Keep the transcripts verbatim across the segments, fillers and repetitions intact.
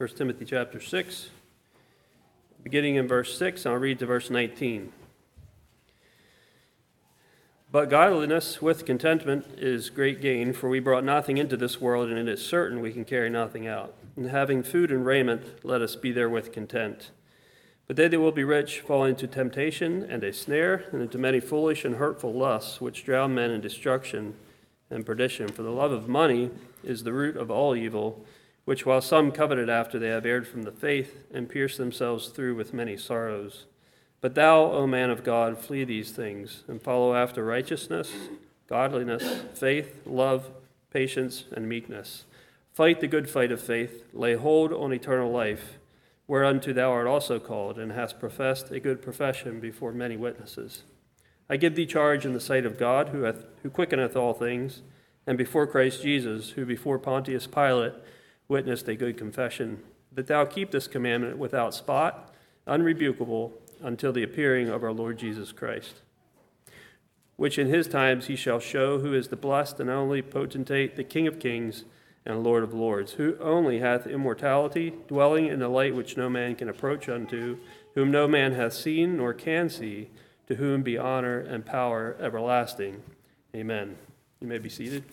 First Timothy chapter six, beginning in verse six, I'll read to verse nineteen. But godliness with contentment is great gain, for we brought nothing into this world, and it is certain we can carry nothing out. And having food and raiment, let us be therewith content. But they that will be rich fall into temptation and a snare, and into many foolish and hurtful lusts, which drown men in destruction and perdition. For the love of money is the root of all evil, which while some coveted after, they have erred from the faith, and pierced themselves through with many sorrows. But thou, O man of God, flee these things, and follow after righteousness, godliness, faith, love, patience, and meekness. Fight the good fight of faith, lay hold on eternal life, whereunto thou art also called, and hast professed a good profession before many witnesses. I give thee charge in the sight of God, who hath, who quickeneth all things, and before Christ Jesus, who before Pontius Pilate witnessed a good confession, that thou keep this commandment without spot, unrebukable, until the appearing of our Lord Jesus Christ, which in his times he shall show who is the blessed and only potentate, the King of kings and Lord of lords, who only hath immortality, dwelling in the light which no man can approach unto, whom no man hath seen nor can see, to whom be honor and power everlasting. Amen. You may be seated.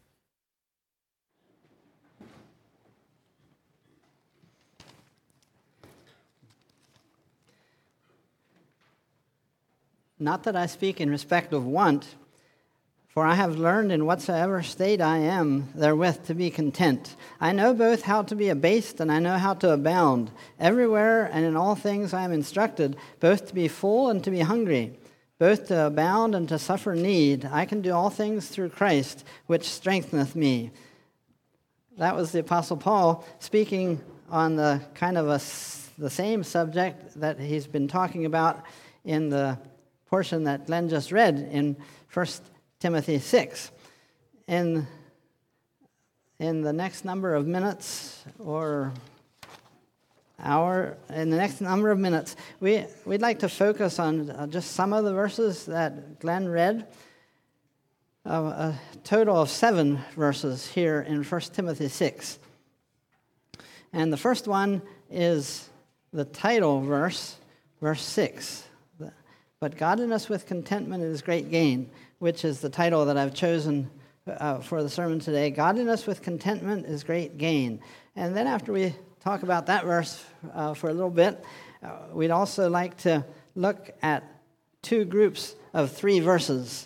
Not that I speak in respect of want, for I have learned in whatsoever state I am therewith to be content. I know both how to be abased and I know how to abound. Everywhere and in all things I am instructed, both to be full and to be hungry, both to abound and to suffer need. I can do all things through Christ, which strengtheneth me. That was the Apostle Paul speaking on the kind of a, the same subject that he's been talking about in the portion that Glenn just read in First Timothy six. In, in the next number of minutes or hour, in the next number of minutes, we, we'd like to focus on uh, just some of the verses that Glenn read. Uh, a total of seven verses here in First Timothy six. And the first one is the title verse, verse six. But godliness with contentment is great gain, which is the title that I've chosen uh, for the sermon today. Godliness with contentment is great gain. And then after we talk about that verse uh, for a little bit, uh, we'd also like to look at two groups of three verses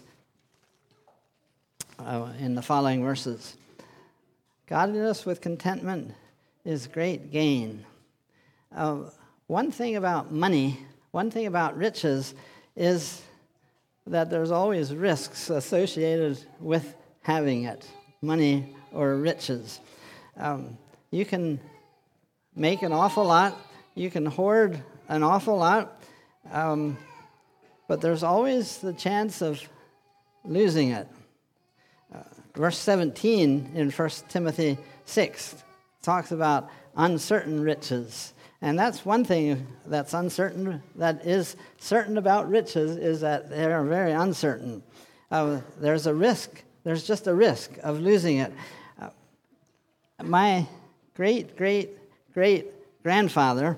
uh, in the following verses. Godliness with contentment is great gain. Uh, one thing about money, one thing about riches, is that there's always risks associated with having it, money or riches. Um, you can make an awful lot, you can hoard an awful lot, um, but there's always the chance of losing it. Uh, verse seventeen in First Timothy six talks about uncertain riches. And that's one thing that's uncertain, that is certain about riches, is that they are very uncertain. Uh, there's a risk, there's just a risk of losing it. Uh, my great, great, great grandfather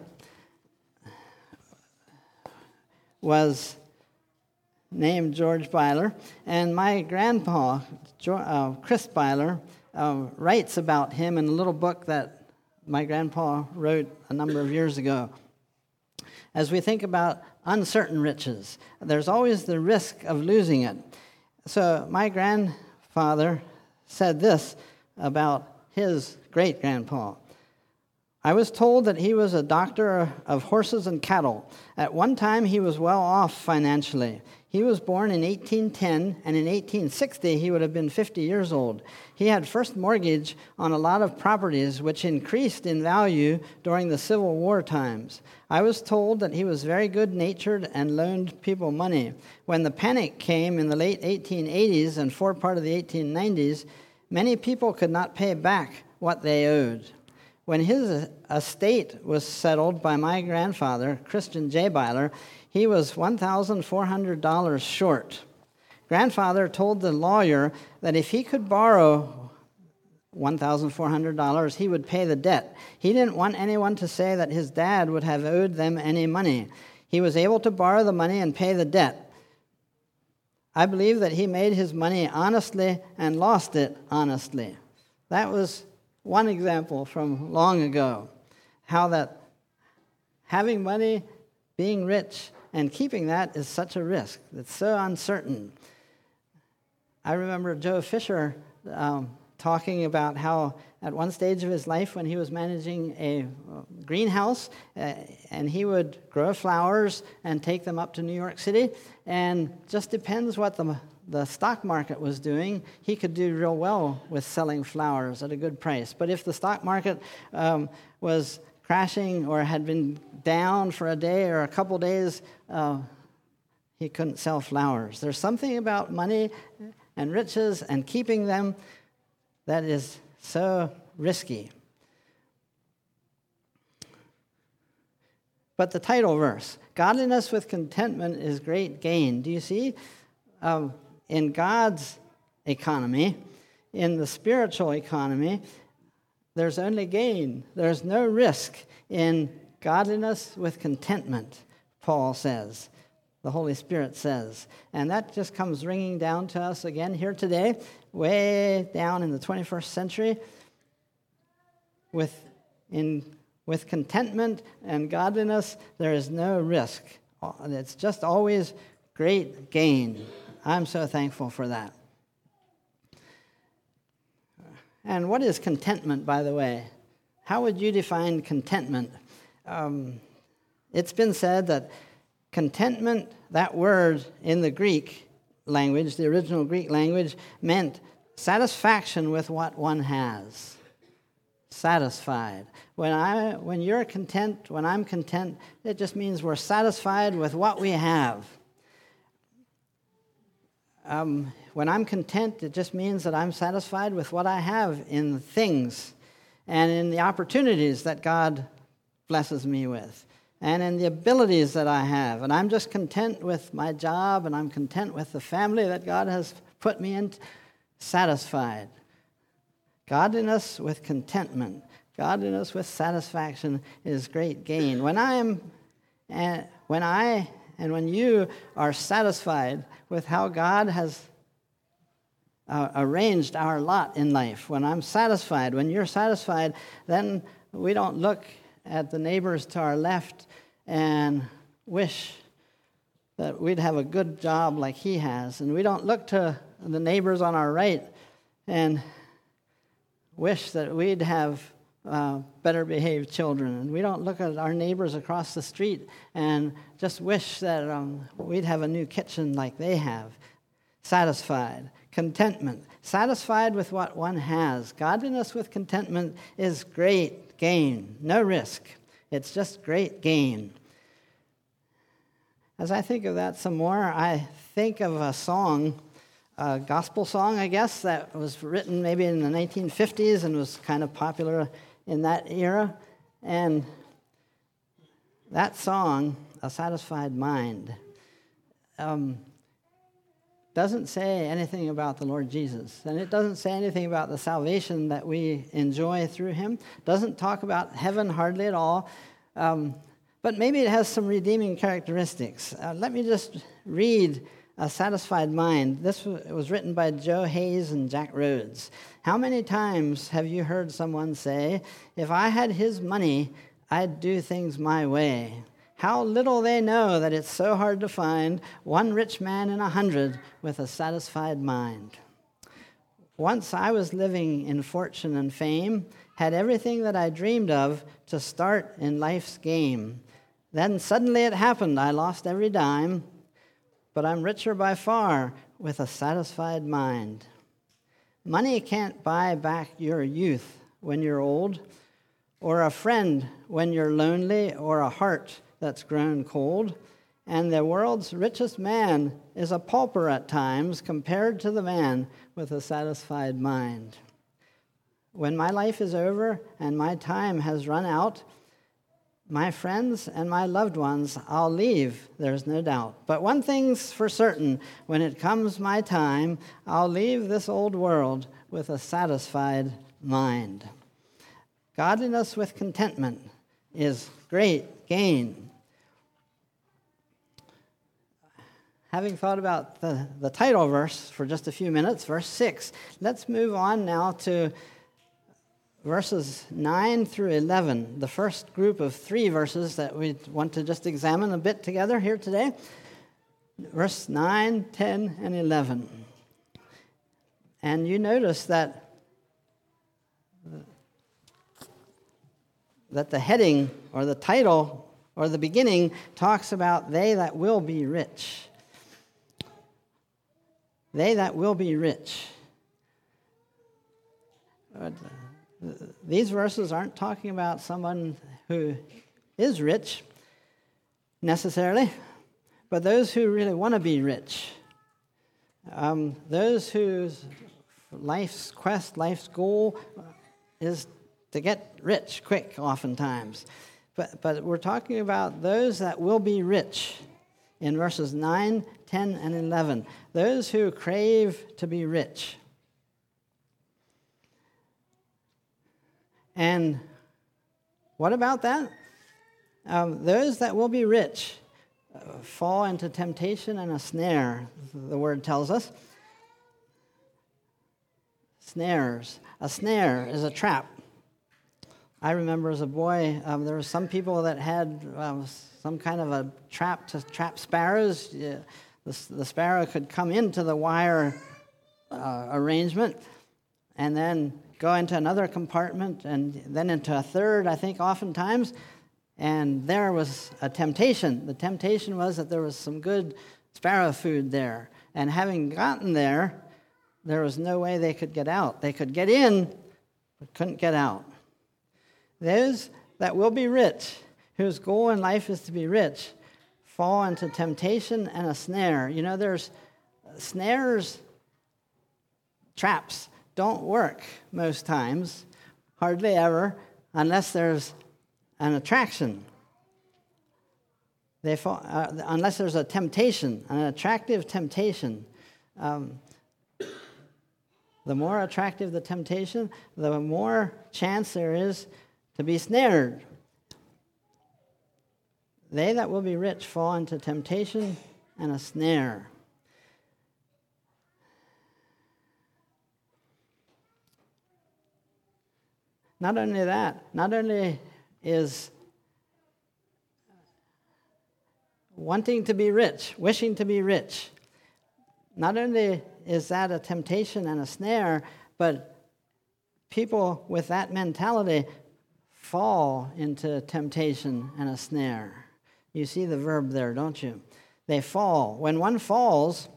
was named George Byler, and my grandpa, uh, Chris Byler, uh, writes about him in a little book that my grandpa wrote a number of years ago. As we think about uncertain riches, there's always the risk of losing it. So my grandfather said this about his great-grandpa. I was told that he was a doctor of horses and cattle. At one time, he was well off financially. He was born in eighteen ten, and in eighteen sixty, he would have been fifty years old. He had first mortgage on a lot of properties, which increased in value during the Civil War times. I was told that he was very good-natured and loaned people money. When the panic came in the late eighteen eighties and for part of the eighteen nineties, many people could not pay back what they owed. When his estate was settled by my grandfather, Christian J. Byler, he was one thousand four hundred dollars short. Grandfather told the lawyer that if he could borrow one thousand four hundred dollars, he would pay the debt. He didn't want anyone to say that his dad would have owed them any money. He was able to borrow the money and pay the debt. I believe that he made his money honestly and lost it honestly. That was one example from long ago, how that having money, being rich, and keeping that is such a risk. It's so uncertain. I remember Joe Fisher um, talking about how at one stage of his life when he was managing a greenhouse, uh, and he would grow flowers and take them up to New York City, and just depends what the, the stock market was doing, he could do real well with selling flowers at a good price. But if the stock market um, was crashing or had been down for a day or a couple days, uh, he couldn't sell flowers. There's something about money and riches and keeping them that is so risky. But the title verse, godliness with contentment is great gain. Do you see? Um, in God's economy, in the spiritual economy, there's only gain. There's no risk in godliness with contentment, Paul says. The Holy Spirit says. And that just comes ringing down to us again here today, way down in the twenty-first century. With, in, with contentment and godliness, there is no risk. It's just always great gain. I'm so thankful for that. And what is contentment, by the way? How would you define contentment? Um, it's been said that contentment, that word in the Greek language, the original Greek language, meant satisfaction with what one has. Satisfied. When I, when you're content, when I'm content, it just means we're satisfied with what we have. Um, when I'm content, it just means that I'm satisfied with what I have in things and in the opportunities that God blesses me with, and in the abilities that I have. And I'm just content with my job, and I'm content with the family that God has put me in, satisfied. Godliness with contentment, godliness with satisfaction is great gain. When I am, uh, when I and when you are satisfied with how God has uh, arranged our lot in life, when I'm satisfied, when you're satisfied, then we don't look at the neighbors to our left and wish that we'd have a good job like he has. And we don't look to the neighbors on our right and wish that we'd have uh, better behaved children. And we don't look at our neighbors across the street and just wish that um, we'd have a new kitchen like they have. Satisfied. Contentment. Satisfied with what one has. Godliness with contentment is great gain. No risk. It's just great gain. As I think of that some more, I think of a song, a gospel song, I guess, that was written maybe in the nineteen fifties and was kind of popular in that era. And that song, A Satisfied Mind, um, doesn't say anything about the Lord Jesus. And it doesn't say anything about the salvation that we enjoy through him. Doesn't talk about heaven hardly at all. Um, but maybe it has some redeeming characteristics. Uh, let me just read A Satisfied Mind. This was written by Joe Hayes and Jack Rhodes. How many times have you heard someone say, if I had his money, I'd do things my way? How little they know that it's so hard to find one rich man in a hundred with a satisfied mind. Once I was living in fortune and fame, had everything that I dreamed of to start in life's game. Then suddenly it happened, I lost every dime, but I'm richer by far with a satisfied mind. Money can't buy back your youth when you're old, or a friend when you're lonely, or a heart that's grown cold. And the world's richest man is a pauper at times compared to the man with a satisfied mind. When my life is over and my time has run out, my friends and my loved ones I'll leave, there's no doubt. But one thing's for certain, when it comes my time, I'll leave this old world with a satisfied mind. Godliness with contentment is great gain. Having thought about the, the title verse for just a few minutes, verse six, let's move on now to verses nine through eleven, the first group of three verses that we want to just examine a bit together here today. Verse nine, ten, and eleven. And you notice that, that the heading or the title or the beginning talks about they that will be rich. They that will be rich. But these verses aren't talking about someone who is rich necessarily, but those who really want to be rich. Um, those whose life's quest, life's goal is to get rich quick oftentimes. But, but we're talking about those that will be rich in verses nine, ten, and eleven. Those who crave to be rich. And what about that? Um, those that will be rich uh, fall into temptation and a snare, the word tells us. Snares. A snare is a trap. I remember as a boy, um, there were some people that had um, some kind of a trap to trap sparrows. Yeah, the, the sparrow could come into the wire uh, arrangement and then go into another compartment and then into a third, I think, oftentimes. And there was a temptation. The temptation was that there was some good sparrow food there. And having gotten there, there was no way they could get out. They could get in, but couldn't get out. Those that will be rich, whose goal in life is to be rich, fall into temptation and a snare. You know, there's snares, traps don't work most times, hardly ever, unless there's an attraction. They fall, uh, unless there's a temptation, an attractive temptation. Um, the more attractive the temptation, the more chance there is to be snared. They that will be rich fall into temptation and a snare. Not only that, not only is wanting to be rich, wishing to be rich, not only is that a temptation and a snare, but people with that mentality fall into temptation and a snare. You see the verb there, don't you? They fall. When one falls,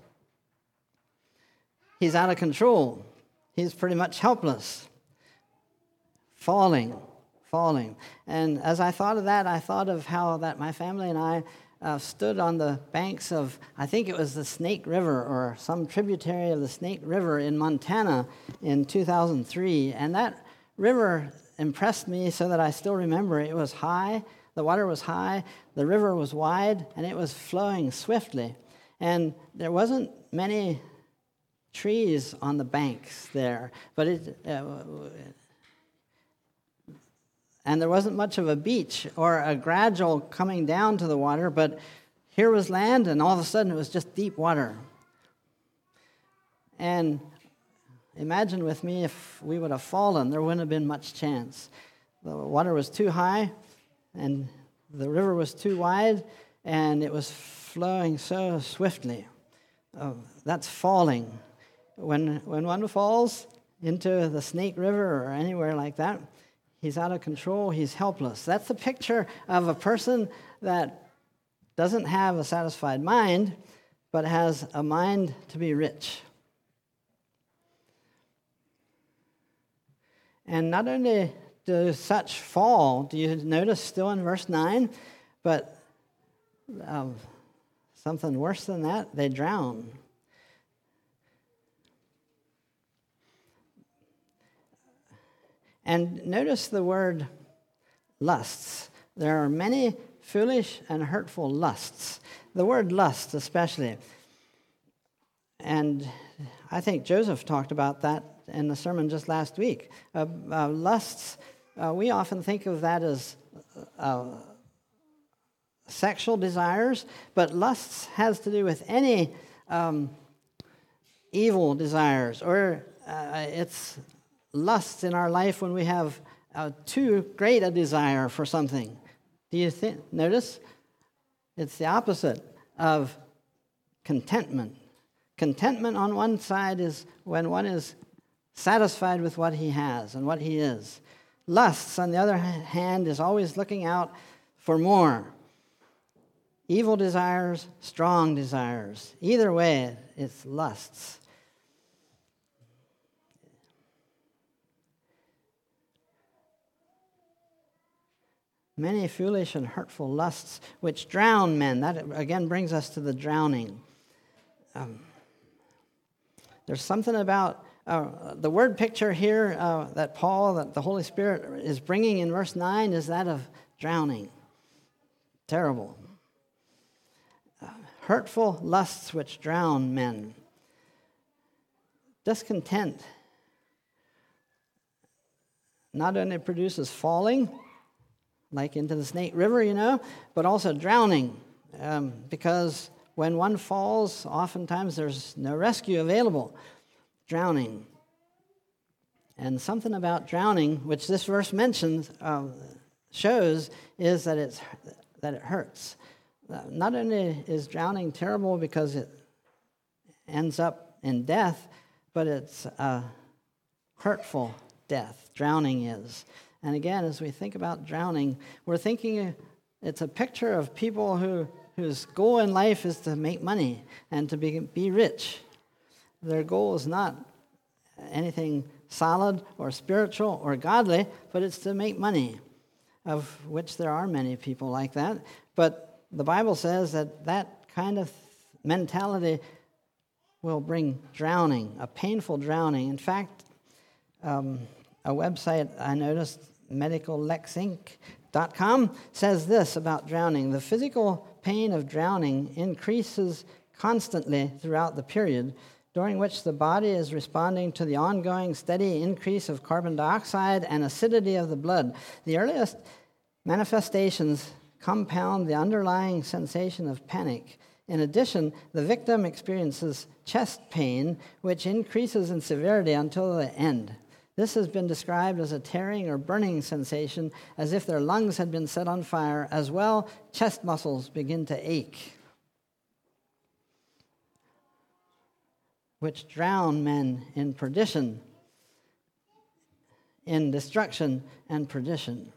he's out of control. He's pretty much helpless. Falling, falling. And as I thought of that, I thought of how that my family and I uh, stood on the banks of, I think it was the Snake River or some tributary of the Snake River in Montana in two thousand three. And that river impressed me so that I still remember it was high, the water was high, the river was wide, and it was flowing swiftly. And there wasn't many trees on the banks there, but it... Uh, And there wasn't much of a beach or a gradual coming down to the water, but here was land, and all of a sudden it was just deep water. And imagine with me if we would have fallen, there wouldn't have been much chance. The water was too high, and the river was too wide, and it was flowing so swiftly. Oh, that's falling. When, when one falls into the Snake River or anywhere like that, he's out of control, he's helpless. That's the picture of a person that doesn't have a satisfied mind, but has a mind to be rich. And not only do such fall, do you notice still in verse nine, but um, something worse than that, they drown. And notice the word lusts. There are many foolish and hurtful lusts. The word lust especially. And I think Joseph talked about that in the sermon just last week. Uh, uh, lusts, uh, we often think of that as uh, sexual desires, but lusts has to do with any um, evil desires, or uh, it's lusts in our life when we have uh, too great a desire for something. Do you think? Notice? It's the opposite of contentment. Contentment on one side is when one is satisfied with what he has and what he is. Lusts, on the other hand, is always looking out for more. Evil desires, strong desires. Either way, it's lusts. Many foolish and hurtful lusts which drown men. That again brings us to the drowning. Um, there's something about uh, the word picture here uh, that Paul, that the Holy Spirit is bringing in verse nine is that of drowning. Terrible. Uh, hurtful lusts which drown men. Discontent not only produces falling, like into the Snake River, you know, but also drowning, um, because when one falls, oftentimes there's no rescue available. Drowning. And something about drowning, which this verse mentions, uh, shows, is that it's that it hurts. Uh, not only is drowning terrible because it ends up in death, but it's a hurtful death. Drowning is. And again, as we think about drowning, we're thinking it's a picture of people who, whose goal in life is to make money and to be, be rich. Their goal is not anything solid or spiritual or godly, but it's to make money, of which there are many people like that. But the Bible says that that kind of mentality will bring drowning, a painful drowning. In fact, um, a website I noticed, medical lex inc dot com, says this about drowning. The physical pain of drowning increases constantly throughout the period during which the body is responding to the ongoing steady increase of carbon dioxide and acidity of the blood. The earliest manifestations compound the underlying sensation of panic. In addition, the victim experiences chest pain, which increases in severity until the end. This has been described as a tearing or burning sensation, as if their lungs had been set on fire. As well, chest muscles begin to ache, which drown men in perdition, in destruction and perdition.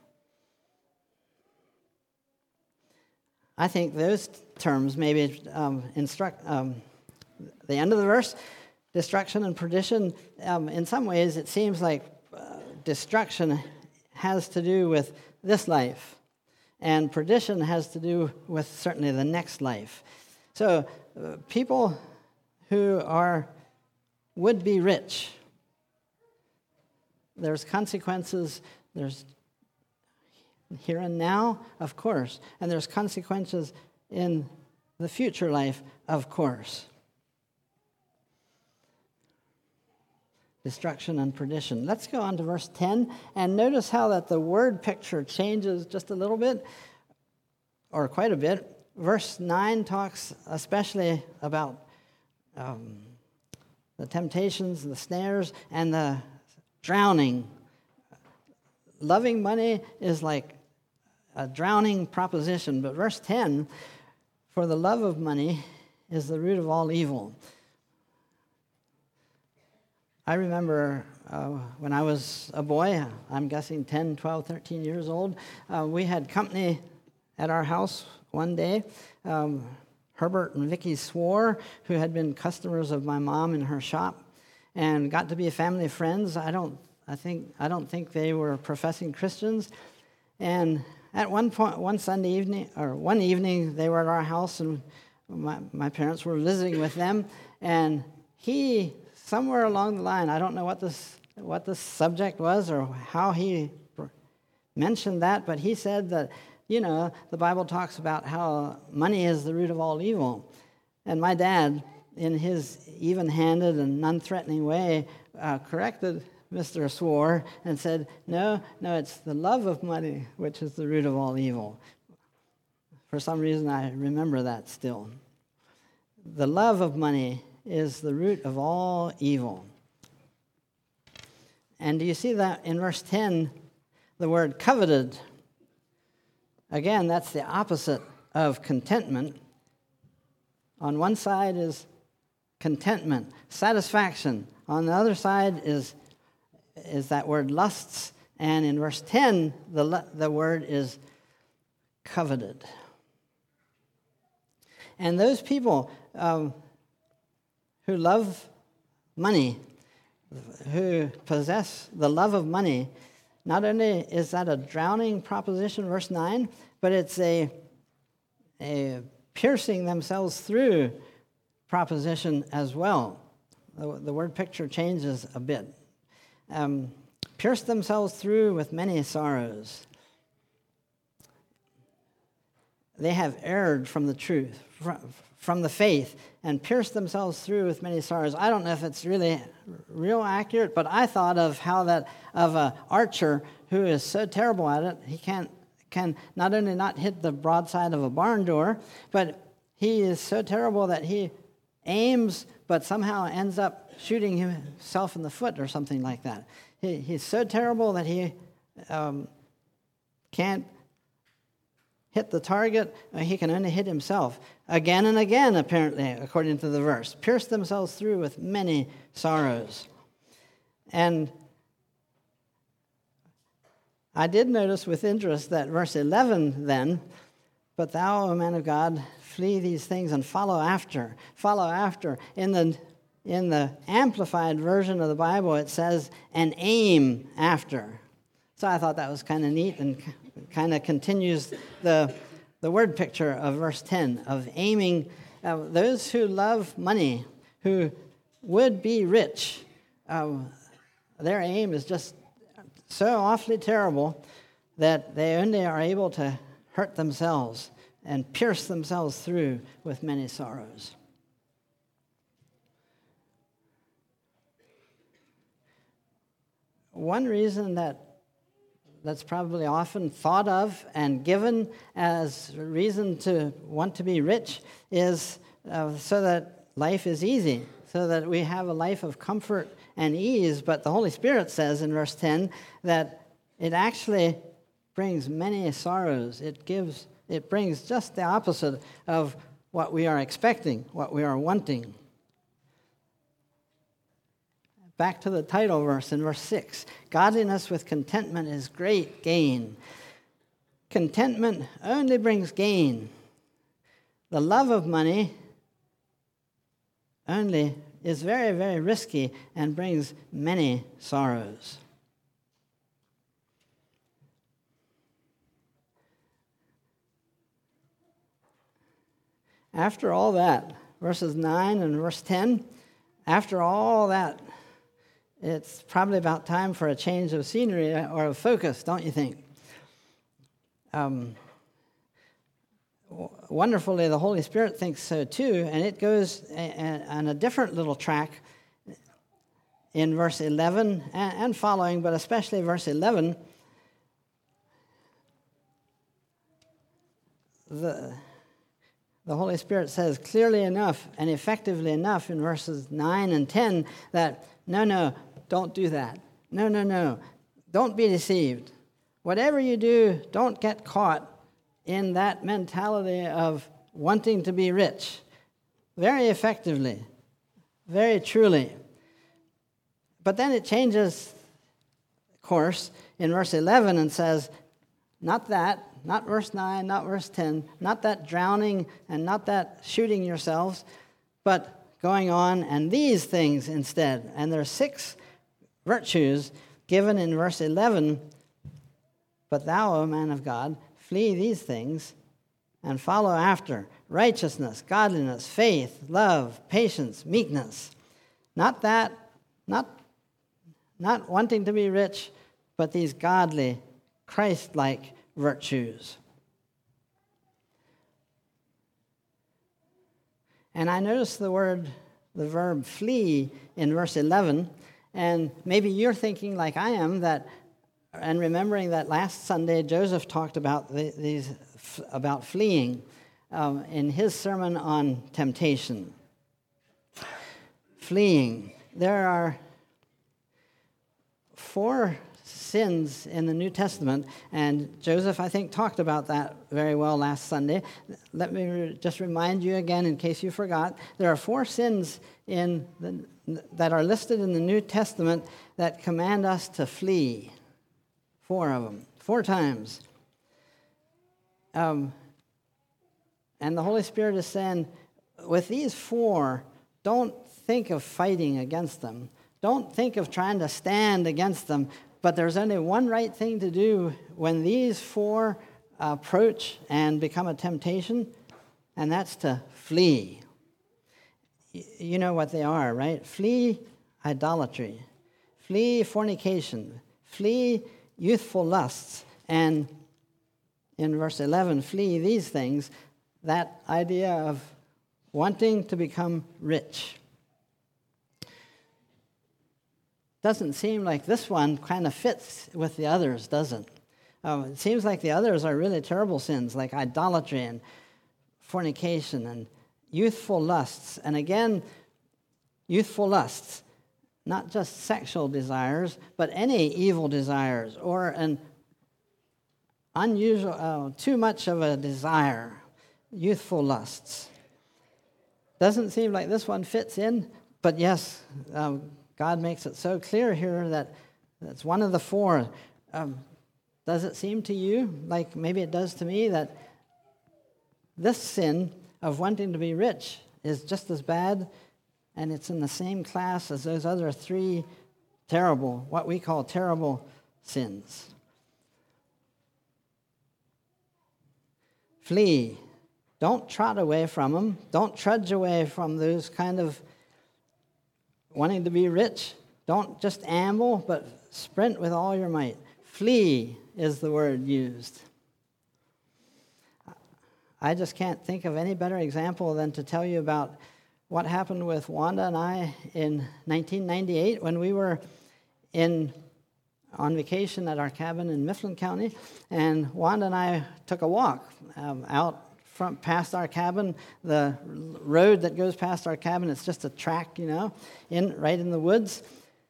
I think those terms maybe um, instruct um, the end of the verse. Destruction and perdition, um, in some ways it seems like uh, destruction has to do with this life, and perdition has to do with certainly the next life. So uh, people who are would be rich, there's consequences, there's here and now, of course, and there's consequences in the future life, of course. Destruction and perdition. Let's go on to verse ten, and notice how that the word picture changes just a little bit, or quite a bit. Verse nine talks especially about um, the temptations, the snares, and the drowning. Loving money is like a drowning proposition, but verse ten, for the love of money is the root of all evil. I remember uh, when I was a boy, I'm guessing ten, twelve, thirteen years old, uh, we had company at our house one day. Um, Herbert and Vicky Swore, who had been customers of my mom in her shop and got to be a family of friends. I don't, I think, I don't think they were professing Christians. And at one point, one Sunday evening, or one evening, they were at our house, and my, my parents were visiting with them, and he, somewhere along the line, I don't know what this what the subject was or how he mentioned that, but he said that, you know, the Bible talks about how money is the root of all evil. And my dad, in his even-handed and non-threatening way, uh, corrected Mister Swore and said, no, no, it's the love of money which is the root of all evil. For some reason, I remember that still. The love of money is the root of all evil. And do you see that in verse ten, the word coveted? Again, that's the opposite of contentment. On one side is contentment, satisfaction. On the other side is, is that word lusts. And in verse ten, the, the word is coveted. And those people um, who love money, who possess the love of money, not only is that a drowning proposition, verse nine, but it's a, a piercing themselves through proposition as well. The, the word picture changes a bit. Um, pierce themselves through with many sorrows. They have erred from the truth, from, from the faith, and pierced themselves through with many sorrows. I don't know if it's really real accurate, but I thought of how that of an archer who is so terrible at it, he can't can not only not hit the broadside of a barn door, but he is so terrible that he aims, but somehow ends up shooting himself in the foot or something like that. He, he's so terrible that he um, can't hit the target. He can only hit himself. Again and again, apparently, according to the verse. Pierced themselves through with many sorrows. And I did notice with interest that verse eleven then, but thou, O man of God, flee these things and follow after. Follow after. In the in the amplified version of the Bible, it says, and aim after. So I thought that was kind of neat and kind of continues the, the word picture of verse ten, of aiming. Uh, those who love money, who would be rich, uh, their aim is just so awfully terrible that they only are able to hurt themselves and pierce themselves through with many sorrows. One reason that that's probably often thought of and given as a reason to want to be rich is uh, so that life is easy, so that we have a life of comfort and ease. But the Holy Spirit says in verse ten that it actually brings many sorrows. It gives, it brings just the opposite of what we are expecting, what we are wanting. Back to the title verse in verse six. Godliness with contentment is great gain. Contentment only brings gain. The love of money only is very, very risky and brings many sorrows. After all that, verses nine and verse ten, after all that, it's probably about time for a change of scenery or of focus, don't you think? Um, wonderfully, the Holy Spirit thinks so too, and it goes on a different little track in verse eleven and following, but especially verse eleven. The, the Holy Spirit says clearly enough and effectively enough in verses nine and ten that no, no, don't do that. No, no, no. Don't be deceived. Whatever you do, don't get caught in that mentality of wanting to be rich. Very effectively, very truly. But then it changes course in verse eleven and says, not that, not verse nine, not verse ten, not that drowning and not that shooting yourselves, but going on and these things instead. And there are six virtues given in verse eleven. But thou, O man of God, flee these things and follow after righteousness, godliness, faith, love, patience, meekness. Not that, not, not wanting to be rich, but these godly, Christ-like virtues. And I notice the word, the verb flee in verse eleven, And maybe you're thinking like I am, that, and remembering that last Sunday Joseph talked about the, these about fleeing um, in his sermon on temptation. Fleeing. There are four sins in the New Testament, and Joseph, I think, talked about that very well last Sunday. Let me re- just remind you again, in case you forgot, there are four sins in the, that are listed in the New Testament that command us to flee. Four of them, four times. Um, and the Holy Spirit is saying, with these four, don't think of fighting against them. Don't think of trying to stand against them. But there's only one right thing to do when these four approach and become a temptation, and that's to flee. You know what they are, right? Flee idolatry. Flee fornication. Flee youthful lusts. And in verse eleven, flee these things, that idea of wanting to become rich. Doesn't seem like this one kind of fits with the others, does it? Um, it seems like the others are really terrible sins, like idolatry and fornication and youthful lusts. And again, youthful lusts, not just sexual desires, but any evil desires or an unusual, uh, too much of a desire, youthful lusts. Doesn't seem like this one fits in, but yes, um, God makes it so clear here that that's one of the four. Um, does it seem to you, like maybe it does to me, that this sin of wanting to be rich is just as bad, and it's in the same class as those other three terrible, what we call terrible sins? Flee. Don't trot away from them. Don't trudge away from those kind of wanting to be rich. Don't just amble, but sprint with all your might. Flee is the word used. I just can't think of any better example than to tell you about what happened with Wanda and I in nineteen ninety-eight when we were in on vacation at our cabin in Mifflin County, and Wanda and I took a walk um, out from past our cabin. The road that goes past our cabin, it's just a track, you know, in right in the woods.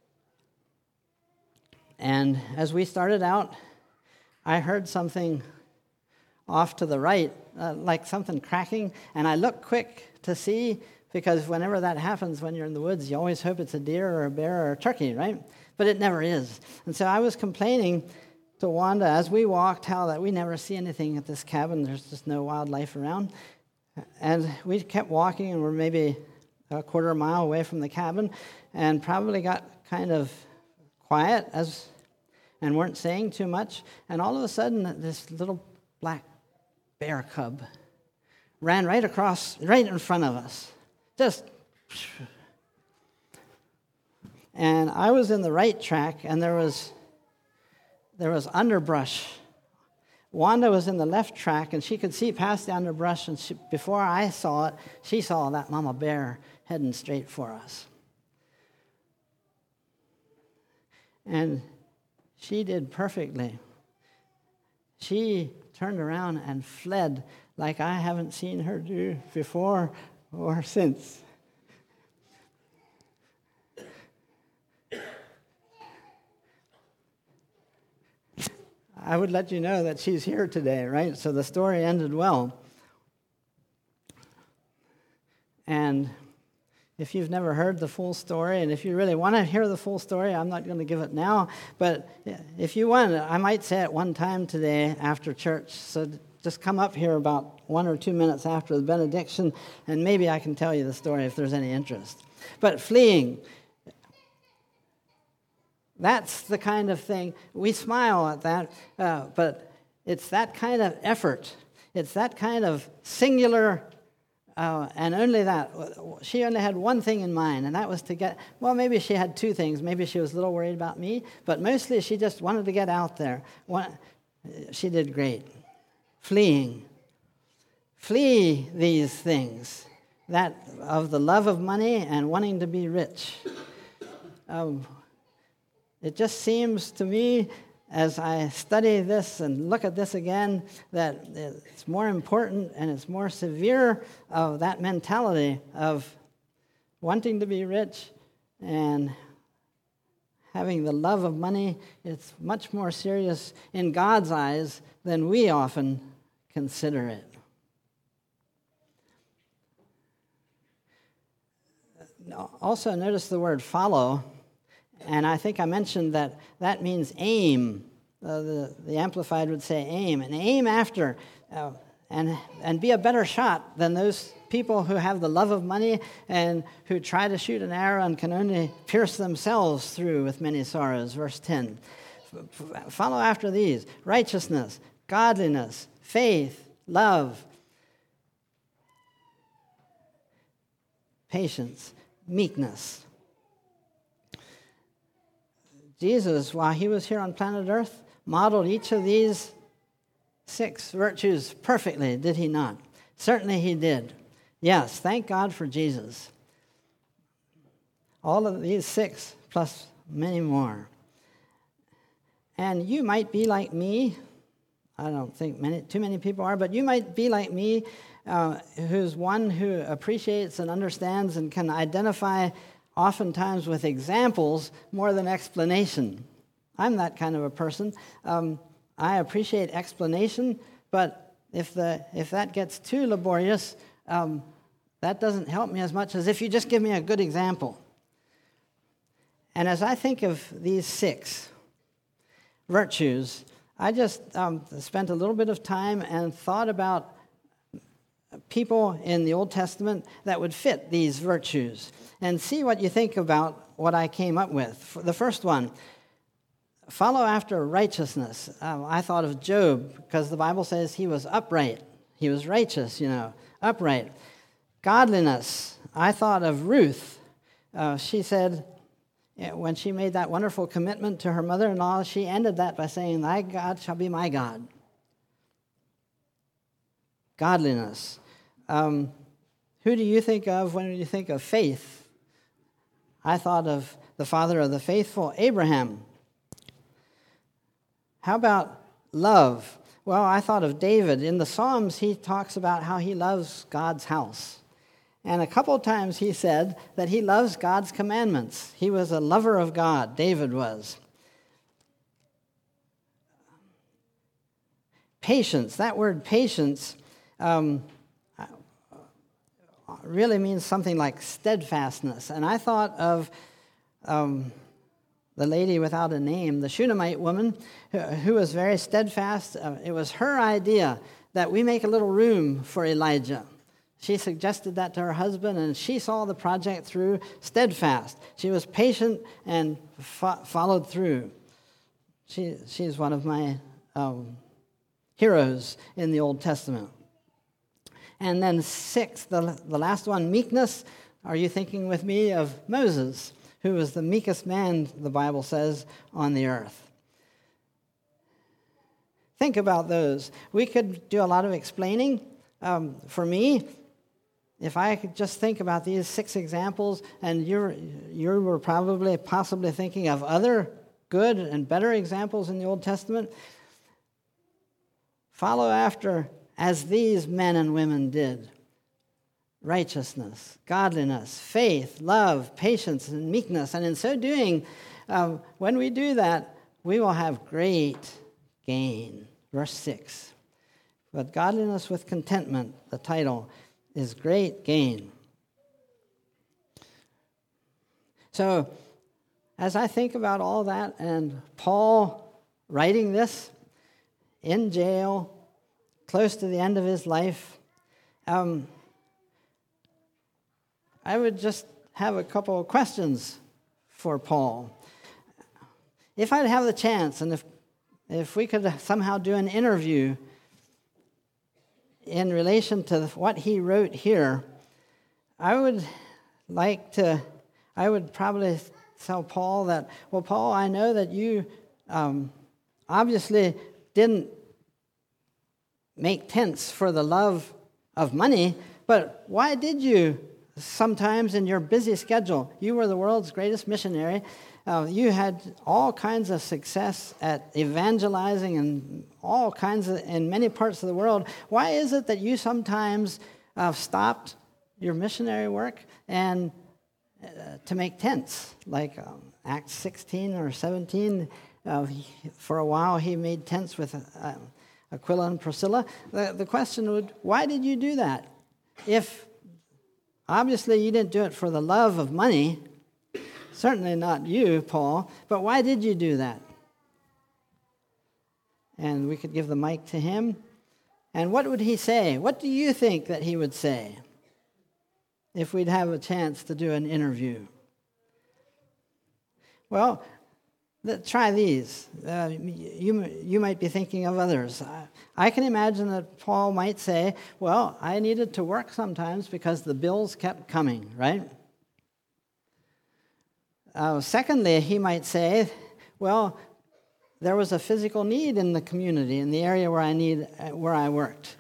And as we started out, I heard something off to the right, uh, like something cracking, and I looked quick to see, because whenever that happens when you're in the woods, you always hope it's a deer or a bear or a turkey, right? But it never is. And so I was complaining to Wanda as we walked how that we never see anything at this cabin. There's just no wildlife around. And we kept walking, and we're maybe a quarter mile away from the cabin, and probably got kind of quiet as and weren't saying too much. And all of a sudden, this little black bear cub ran right across, right in front of us. Just, and I was in the right track, and there was there was underbrush. Wanda was in the left track, and she could see past the underbrush, and she, before I saw it, she saw that mama bear heading straight for us. And she did perfectly. She turned around and fled like I haven't seen her do before or since. I would let you know that she's here today, right? So the story ended well. And if you've never heard the full story, and if you really want to hear the full story, I'm not going to give it now. But if you want, I might say it one time today after church. So just come up here about one or two minutes after the benediction, and maybe I can tell you the story if there's any interest. But fleeing, that's the kind of thing, we smile at that, uh, but it's that kind of effort. It's that kind of singular, uh, and only that. She only had one thing in mind, and that was to get, well, maybe she had two things. Maybe she was a little worried about me, but mostly she just wanted to get out there. One, she did great. Fleeing. Flee these things, that of the love of money and wanting to be rich. Um, It just seems to me, as I study this and look at this again, that it's more important and it's more severe of that mentality of wanting to be rich and having the love of money. It's much more serious in God's eyes than we often consider it. Also, notice the word follow. And I think I mentioned that that means aim. Uh, the, the Amplified would say aim. And aim after. Uh, and, and be a better shot than those people who have the love of money and who try to shoot an arrow and can only pierce themselves through with many sorrows. Verse ten. F- follow after these. Righteousness, godliness, faith, love, patience, meekness. Jesus, while he was here on planet Earth, modeled each of these six virtues perfectly, did he not? Certainly he did. Yes, thank God for Jesus. All of these six plus many more. And you might be like me. I don't think many, too many people are, but you might be like me, uh, who's one who appreciates and understands and can identify oftentimes with examples more than explanation. I'm that kind of a person. Um, I appreciate explanation, but if the if that gets too laborious, um, that doesn't help me as much as if you just give me a good example. And as I think of these six virtues, I just um, spent a little bit of time and thought about people in the Old Testament that would fit these virtues, and see what you think about what I came up with. The first one, follow after righteousness. Um, I thought of Job, because the Bible says he was upright. He was righteous, you know, upright. Godliness. I thought of Ruth. Uh, she said, when she made that wonderful commitment to her mother-in-law, she ended that by saying, thy God shall be my God. Godliness. Um, who do you think of when you think of faith? I thought of the father of the faithful, Abraham. How about love? Well, I thought of David. In the Psalms, he talks about how he loves God's house. And a couple of times he said that he loves God's commandments. He was a lover of God, David was. Patience, that word patience um, really means something like steadfastness. And I thought of um, the lady without a name, the Shunammite woman, who, who was very steadfast. Uh, it was her idea that we make a little room for Elijah. She suggested that to her husband, and she saw the project through steadfast. She was patient and fo- followed through. She, she's one of my um, heroes in the Old Testament. And then sixth, the, the last one, meekness. Are you thinking with me of Moses, who was the meekest man, the Bible says, on the earth? Think about those. We could do a lot of explaining. Um, for me, if I could just think about these six examples, and you're, you were probably possibly thinking of other good and better examples in the Old Testament, follow after as these men and women did. Righteousness, godliness, faith, love, patience, and meekness. And in so doing, um, when we do that, we will have great gain. Verse six. But godliness with contentment, the title, is great gain. So, as I think about all that, and Paul writing this in jail, close to the end of his life, um, I would just have a couple of questions for Paul. If I'd have the chance, and if if we could somehow do an interview in relation to what he wrote here, I would like to, I would probably tell Paul that, well, Paul, I know that you um, obviously didn't make tents for the love of money, but why did you sometimes in your busy schedule, you were the world's greatest missionary. Uh, you had all kinds of success at evangelizing and all kinds of, in many parts of the world. Why is it that you sometimes uh, stopped your missionary work and uh, to make tents? Like um, Acts sixteen or seventeen, uh, he, for a while he made tents with uh, Aquila and Priscilla. The, the question would, why did you do that? If obviously you didn't do it for the love of money, certainly not you, Paul, but why did you do that? And we could give the mic to him. And what would he say? What do you think that he would say if we'd have a chance to do an interview? Well, th- try these. Uh, you, you might be thinking of others. I, I can imagine that Paul might say, well, I needed to work sometimes because the bills kept coming, right? Uh, secondly, he might say, well, there was a physical need in the community, in the area where I need, where I worked.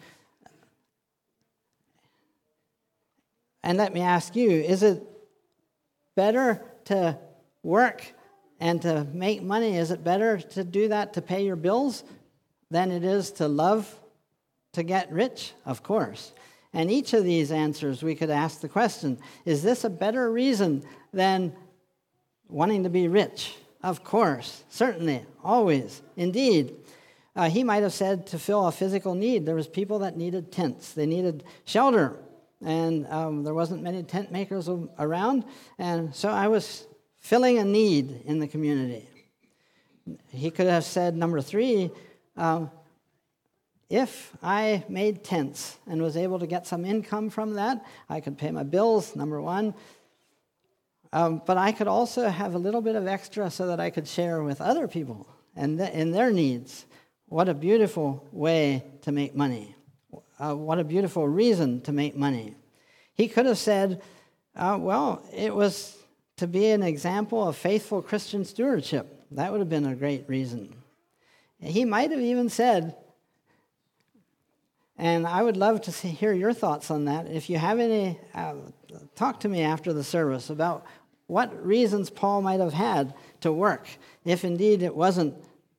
And let me ask you, is it better to work and to make money? Is it better to do that to pay your bills than it is to love to get rich? Of course. And each of these answers, we could ask the question, is this a better reason than wanting to be rich? Of course, certainly, always, indeed. Uh, he might have said to fill a physical need. There was people that needed tents. They needed shelter, and um, there wasn't many tent makers around, and so I was filling a need in the community. He could have said, number three, uh, if I made tents and was able to get some income from that, I could pay my bills, number one. Um, but I could also have a little bit of extra so that I could share with other people and th- in their needs. What a beautiful way to make money. Uh, what a beautiful reason to make money. He could have said, uh, well, it was to be an example of faithful Christian stewardship. That would have been a great reason. He might have even said, and I would love to see, hear your thoughts on that. If you have any, uh, talk to me after the service about what reasons Paul might have had to work, if indeed it wasn't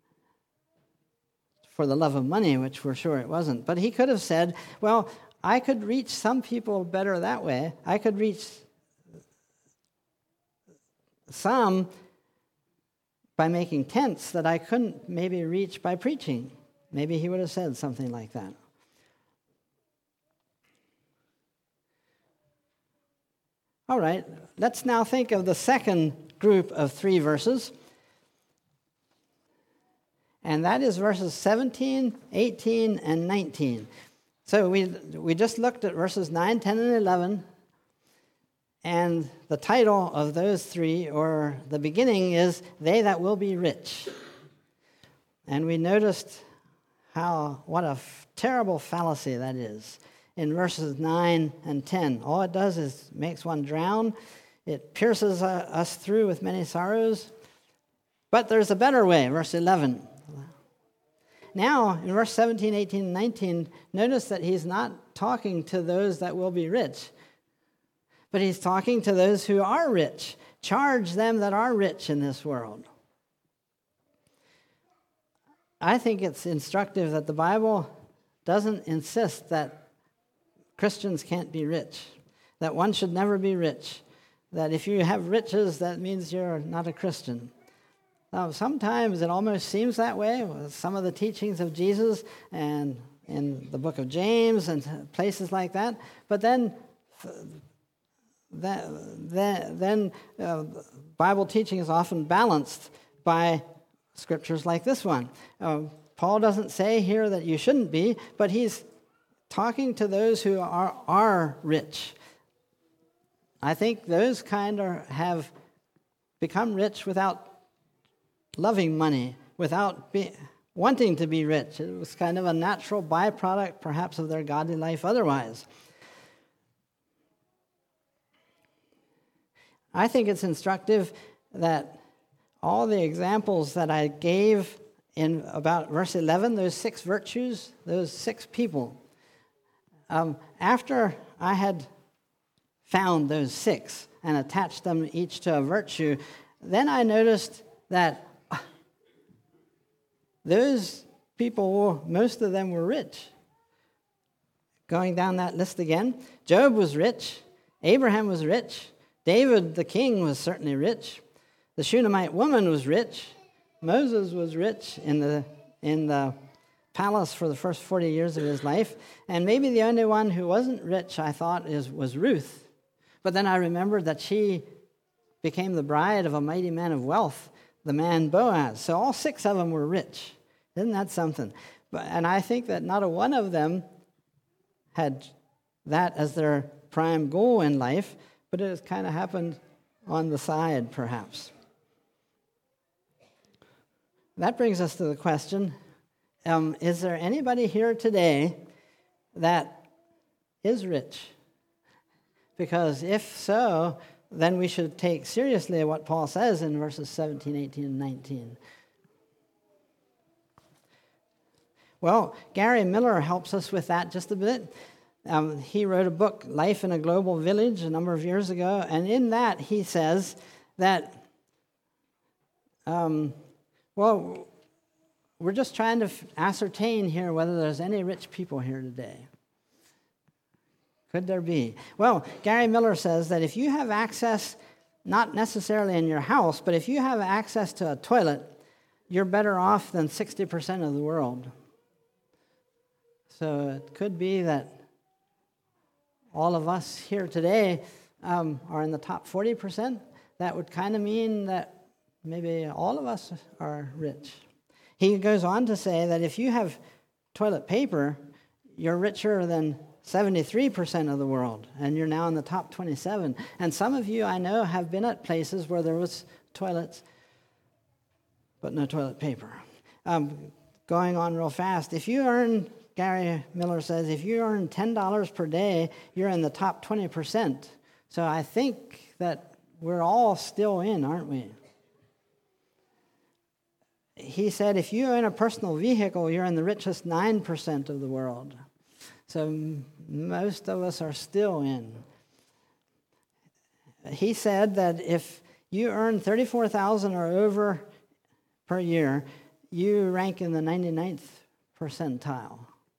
for the love of money, which we're sure it wasn't. But he could have said, well, I could reach some people better that way. I could reach some by making tents that I couldn't maybe reach by preaching. Maybe he would have said something like that. All right, let's now think of the second group of three verses. And that is verses seventeen, eighteen, and nineteen. So we we just looked at verses nine, ten, and eleven. And the title of those three, or the beginning, is They That Will Be Rich. And we noticed how, what a f- terrible fallacy that is. In verses nine and ten, all it does is makes one drown. It pierces uh, us through with many sorrows. But there's a better way, verse eleven. Now, in verse seventeen, eighteen, and nineteen, notice that he's not talking to those that will be rich, but he's talking to those who are rich. Charge them that are rich in this world. I think it's instructive that the Bible doesn't insist that Christians can't be rich, that one should never be rich, that if you have riches, that means you're not a Christian. Now, sometimes it almost seems that way with some of the teachings of Jesus and in the book of James and places like that, but then then, then uh, Bible teaching is often balanced by scriptures like this one. Uh, Paul doesn't say here that you shouldn't be, but he's talking to those who are, are rich. I think those kind are, have become rich without loving money, without be, wanting to be rich. It was kind of a natural byproduct, perhaps, of their godly life otherwise. I think it's instructive that all the examples that I gave in about verse eleven, those six virtues, those six people, um, after I had found those six and attached them each to a virtue, then I noticed that those people, most of them were rich. Going down that list again, Job was rich, Abraham was rich, David the king was certainly rich, the Shunammite woman was rich, Moses was rich in the in the palace for the first forty years of his life, and maybe the only one who wasn't rich, I thought, is was Ruth. But then I remembered that she became the bride of a mighty man of wealth, the man Boaz. So all six of them were rich. Isn't that something? But, and I think that not a one of them had that as their prime goal in life, but it has kind of happened on the side, perhaps. That brings us to the question, um, is there anybody here today that is rich? Because if so, then we should take seriously what Paul says in verses seventeen, eighteen, and nineteen. Well, Gary Miller helps us with that just a bit. Um, he wrote a book, Life in a Global Village, a number of years ago, and in that he says that, um, well, we're just trying to f- ascertain here whether there's any rich people here today. Could there be? Well, Gary Miller says that if you have access, not necessarily in your house, but if you have access to a toilet, you're better off than sixty percent of the world. So it could be that all of us here today um, are in the top forty percent. That would kind of mean that maybe all of us are rich. He goes on to say that if you have toilet paper, you're richer than seventy-three percent of the world, and you're now in the top twenty-seven. And some of you, I know, have been at places where there was toilets, but no toilet paper. Um, going on real fast, if you earn, Gary Miller says, if you earn ten dollars per day, you're in the top twenty percent. So I think that we're all still in, aren't we? He said, if you own a personal vehicle, you're in the richest nine percent of the world. So m- most of us are still in. He said that if you earn thirty-four thousand dollars or over per year, you rank in the ninety-ninth percentile.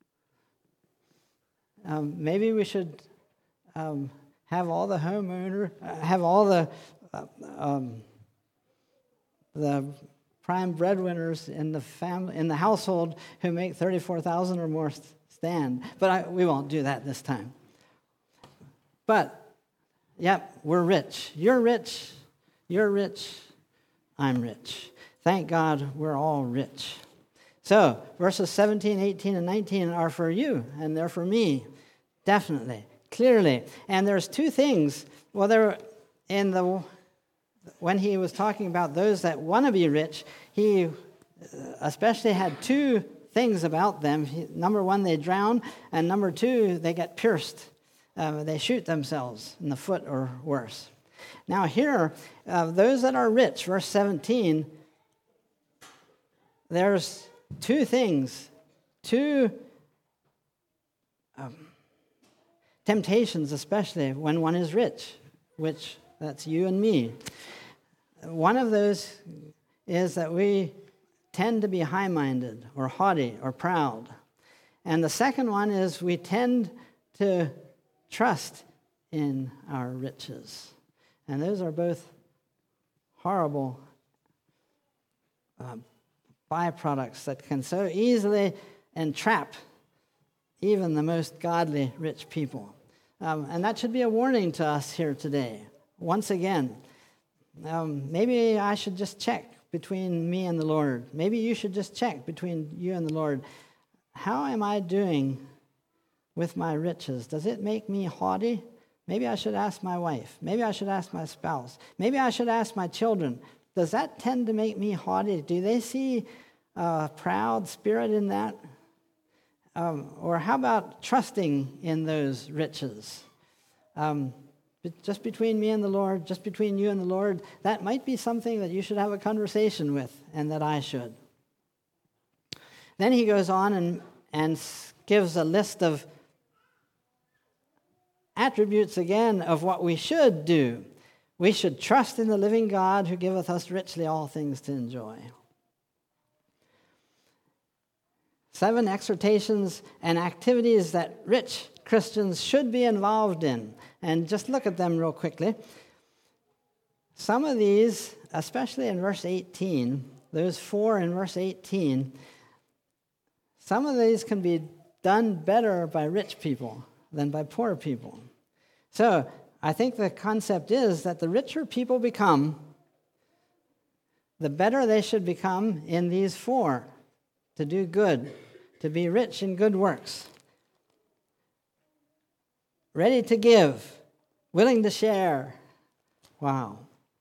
Um, maybe we should um, have all the homeowner, uh, have all the uh, um, the prime breadwinners in the family, in the household who make thirty-four thousand or more stand. But I, we won't do that this time. But, yep, we're rich. You're rich. You're rich. I'm rich. Thank God we're all rich. So, verses seventeen, eighteen, and nineteen are for you, and they're for me. Definitely. Clearly. And there's two things. Well, there in the when he was talking about those that want to be rich, he especially had two things about them. Number one, they drown, and number two, they get pierced. Uh, they shoot themselves in the foot or worse. Now here, uh, those that are rich, verse seventeen, there's two things, two um, temptations, especially when one is rich, which that's you and me. One of those is that we tend to be high-minded or haughty or proud. And the second one is we tend to trust in our riches. And those are both horrible uh, byproducts that can so easily entrap even the most godly rich people. Um, and that should be a warning to us here today. Once again, um, maybe I should just check between me and the Lord. Maybe you should just check between you and the Lord. How am I doing with my riches? Does it make me haughty? Maybe I should ask my wife. Maybe I should ask my spouse. Maybe I should ask my children. Does that tend to make me haughty? Do they see a proud spirit in that? Um, or how about trusting in those riches? Um, just between me and the Lord, just between you and the Lord, that might be something that you should have a conversation with, and that I should. Then he goes on and, and gives a list of attributes again of what we should do. We should trust in the living God who giveth us richly all things to enjoy. Seven exhortations and activities that rich Christians should be involved in. And just look at them real quickly. Some of these, especially in verse eighteen, those four in verse eighteen, some of these can be done better by rich people than by poor people. So I think the concept is that the richer people become, the better they should become in these four, to do good, to be rich in good works, ready to give, willing to share. Wow.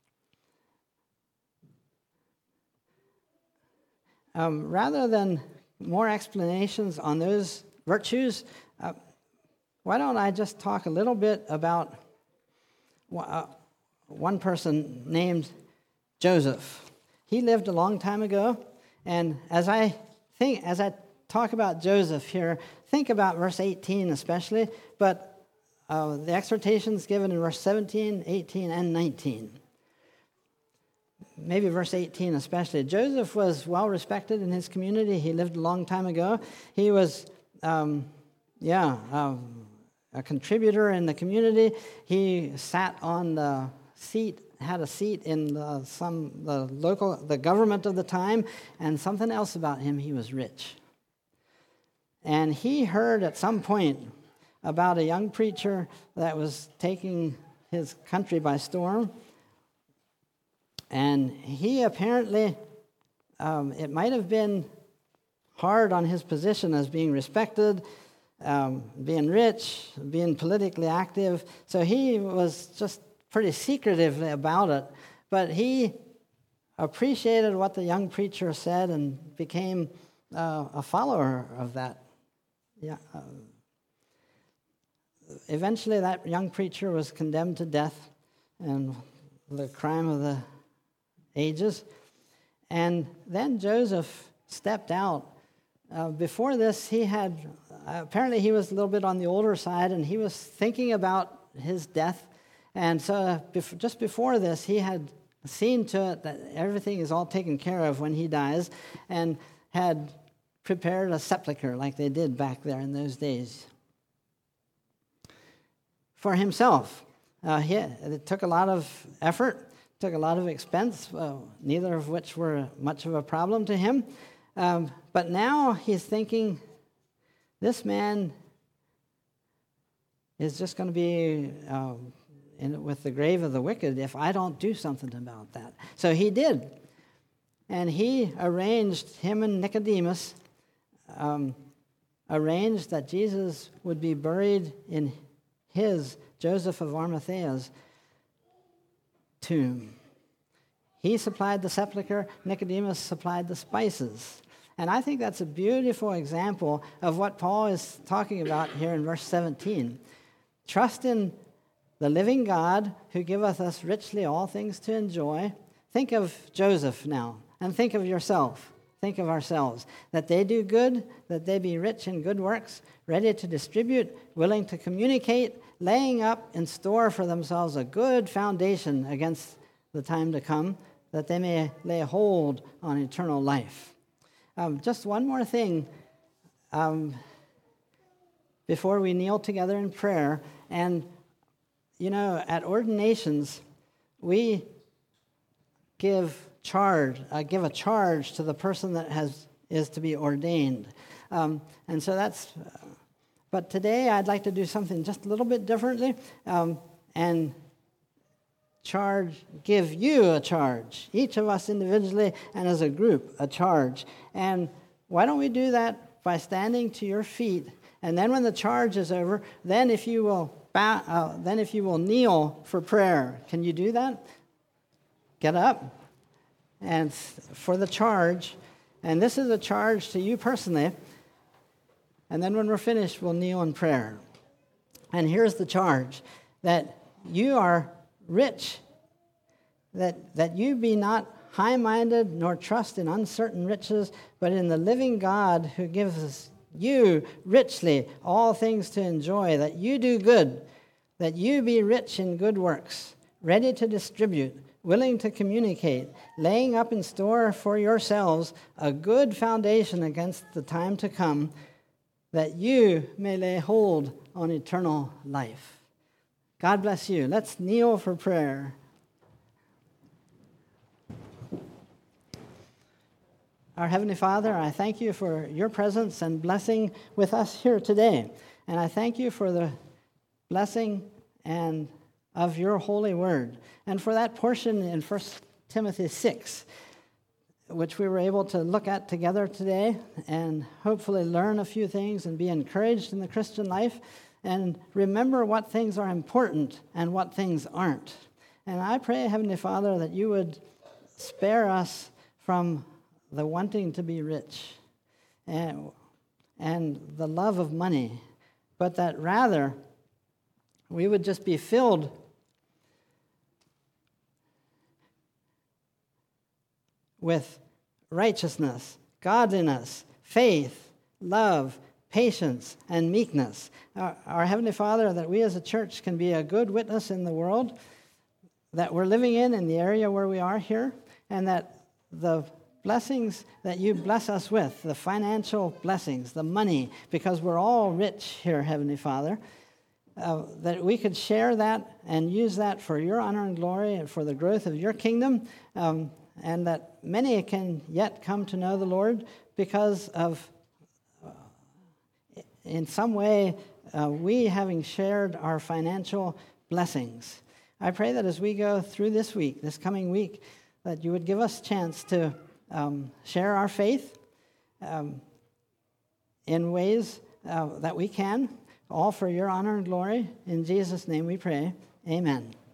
Um, rather than more explanations on those virtues, uh, why don't I just talk a little bit about uh, one person named Joseph. He lived a long time ago, and as I think, as I talk about Joseph here, think about verse eighteen especially, but uh, the exhortations given in verse seventeen, eighteen, and nineteen. Maybe verse eighteen especially. Joseph was well respected in his community. He lived a long time ago. He was, um, yeah, um, a contributor in the community. He sat on the seat, had a seat in the, some the local, the government of the time, and something else about him, he was rich. And he heard at some point about a young preacher that was taking his country by storm. And he apparently, um, it might have been hard on his position as being respected, um, being rich, being politically active. So he was just pretty secretive about it. But he appreciated what the young preacher said and became uh, a follower of that. Yeah. Uh, eventually, that young preacher was condemned to death and the crime of the ages. And then Joseph stepped out. Uh, before this, he had, uh, apparently he was a little bit on the older side, and he was thinking about his death. And so uh, bef- just before this, he had seen to it that everything is all taken care of when he dies, and had prepared a sepulcher like they did back there in those days for himself. Uh, he, it took a lot of effort, took a lot of expense, uh, neither of which were much of a problem to him. Um, but now he's thinking, this man is just going to be uh, in, with the grave of the wicked if I don't do something about that. So he did. And he arranged, him and Nicodemus, um, arranged that Jesus would be buried in his, Joseph of Arimathea's, tomb. He supplied the sepulcher, Nicodemus supplied the spices. And I think that's a beautiful example of what Paul is talking about here in verse seventeen. Trust in the living God who giveth us richly all things to enjoy. Think of Joseph now, and think of yourself. Think of ourselves. That they do good, that they be rich in good works, ready to distribute, willing to communicate, laying up in store for themselves a good foundation against the time to come, that they may lay hold on eternal life. Um, just one more thing um, before we kneel together in prayer. And, you know, at ordinations, we give charge, uh, give a charge to the person that has is to be ordained. Um, and so that's, uh, but today I'd like to do something just a little bit differently um, and charge, give you a charge, each of us individually and as a group, a charge. And why don't we do that by standing to your feet? And then when the charge is over, then if you will bow, uh, then if you will kneel for prayer, can you do that? Get up and for the charge. And this is a charge to you personally. And then when we're finished, we'll kneel in prayer. And here's the charge, that you are rich, that, that you be not high-minded, nor trust in uncertain riches, but in the living God who gives us you richly all things to enjoy, that you do good, that you be rich in good works, ready to distribute, willing to communicate, laying up in store for yourselves a good foundation against the time to come, that you may lay hold on eternal life. God bless you. Let's kneel for prayer. Our Heavenly Father, I thank you for your presence and blessing with us here today. And I thank you for the blessing and of your holy word. And for that portion in First Timothy six, which we were able to look at together today and hopefully learn a few things and be encouraged in the Christian life and remember what things are important and what things aren't. And I pray, Heavenly Father, that you would spare us from the wanting to be rich and, and the love of money, but that rather we would just be filled with righteousness, godliness, faith, love, patience, and meekness. Our, our Heavenly Father, that we as a church can be a good witness in the world that we're living in, in the area where we are here, and that the blessings that you bless us with, the financial blessings, the money, because we're all rich here, Heavenly Father, uh, that we could share that and use that for your honor and glory and for the growth of your kingdom, um, and that many can yet come to know the Lord because of, uh, in some way, uh, we having shared our financial blessings. I pray that as we go through this week, this coming week, that you would give us a chance to Um, share our faith um, in ways uh, that we can, all for your honor and glory. In Jesus' name we pray. Amen.